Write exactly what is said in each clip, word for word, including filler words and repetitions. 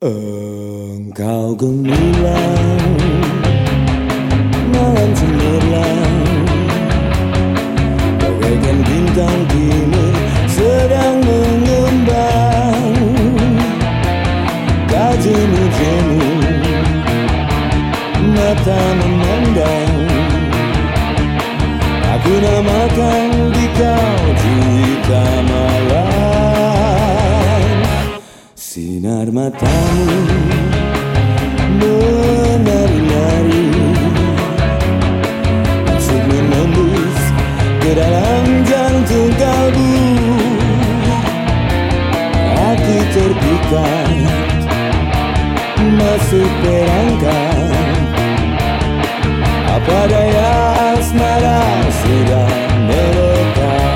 Engkau gemilang malam cemerlang, bagaikan bintang timur sedang mengembang. Kau jemu-jemu, mata memandang. Aku namakan di kau juwita malam. Sinar matamu menari-nari, masuk menembus ke dalam jantung kalbu. Hati terpikat masuk perangkap. Apa daya asmara sudah melekat.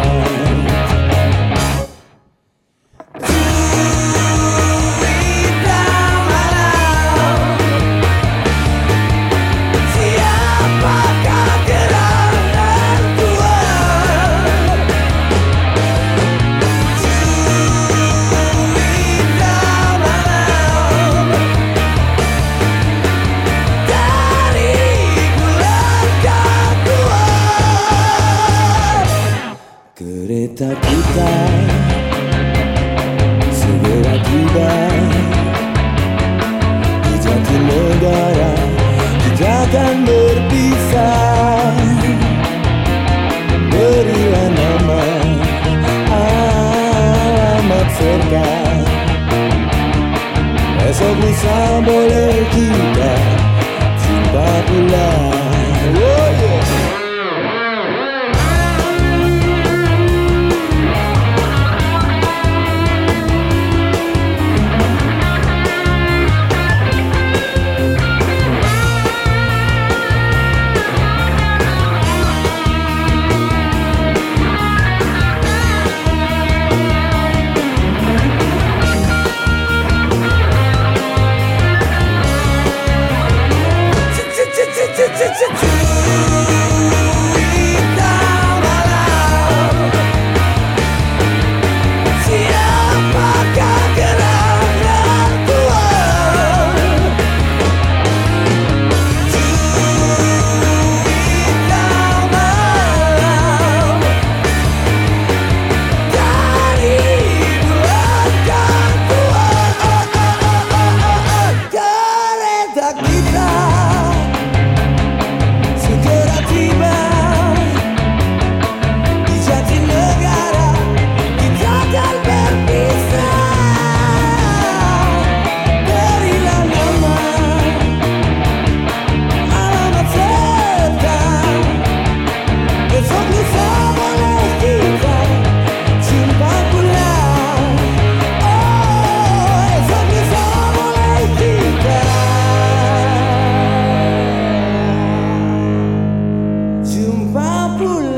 Kereta kita segera tiba di Jatinegara, kita akan berpisah. Berilah nama, alamat serta, esok lusa boleh kita jumpa pula. Oh yeah. Jumpa pula.